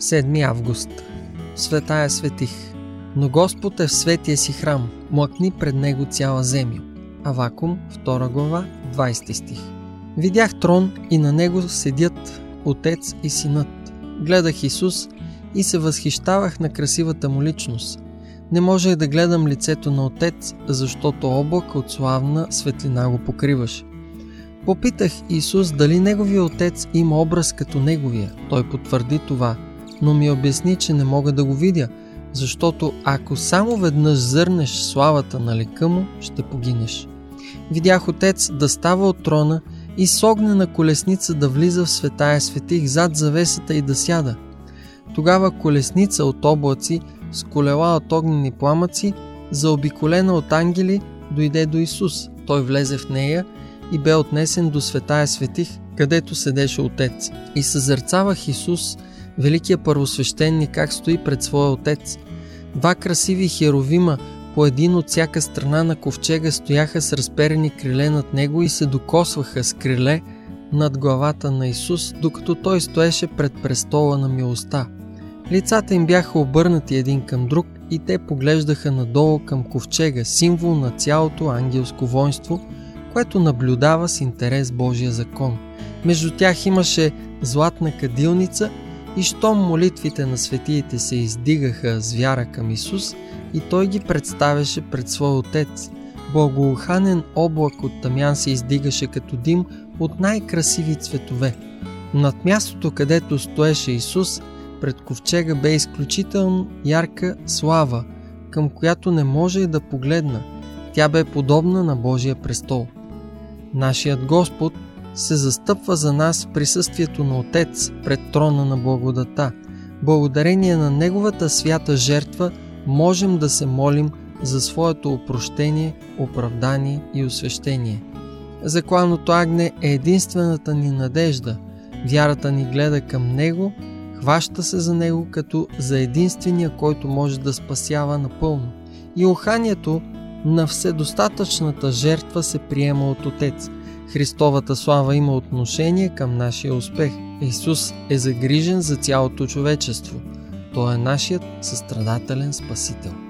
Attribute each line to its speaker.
Speaker 1: 7 август. Светая светих. Но Господ е в светия си храм, млъкни пред Него цяла земя. Авакум, 2 глава, 20 стих. Видях трон и на него седят Отец и Синът. Гледах Исус и се възхищавах на красивата му личност. Не можех да гледам лицето на Отец, защото облак от славна светлина го покриваше. Попитах Исус дали неговия Отец има образ като неговия. Той потвърди това, но ми обясни, че не мога да го видя, защото ако само веднъж зърнеш славата на лика му, ще погинеш. Видях Отец да става от трона и с огнена колесница да влиза в светая светих зад завесата и да сяда. Тогава колесница от облаци с колела от огнени пламъци, заобиколена от ангели, дойде до Исус. Той влезе в нея и бе отнесен до светая светих, където седеше Отец. И съзерцавах Исус, великия първосвещеник, как стои пред своя Отец. 2 красиви херовима, по един от всяка страна на ковчега, стояха с разперени криле над него и се докосваха с криле над главата на Исус, докато той стоеше пред престола на милостта. Лицата им бяха обърнати един към друг и те поглеждаха надолу към ковчега, символ на цялото ангелско воинство, което наблюдава с интерес Божия закон. Между тях имаше златна кадилница и щом молитвите на светиите се издигаха с вяра към Исус, и той ги представяше пред своя Отец. Благоуханен облак от тъмян се издигаше като дим от най-красиви цветове. Над мястото, където стоеше Исус, пред ковчега бе изключително ярка слава, към която не може да погледна. Тя бе подобна на Божия престол. Нашият Господ се застъпва за нас в присъствието на Отец пред трона на благодата. Благодарение на Неговата свята жертва можем да се молим за своето опрощение, оправдание и освещение. Закланото агне е единствената ни надежда. Вярата ни гледа към Него, хваща се за Него като за единствения, който може да спасява напълно. И уханието на вседостатъчната жертва се приема от Отец. Христовата слава има отношение към нашия успех. Исус е загрижен за цялото човечество. Той е нашият състрадателен Спасител.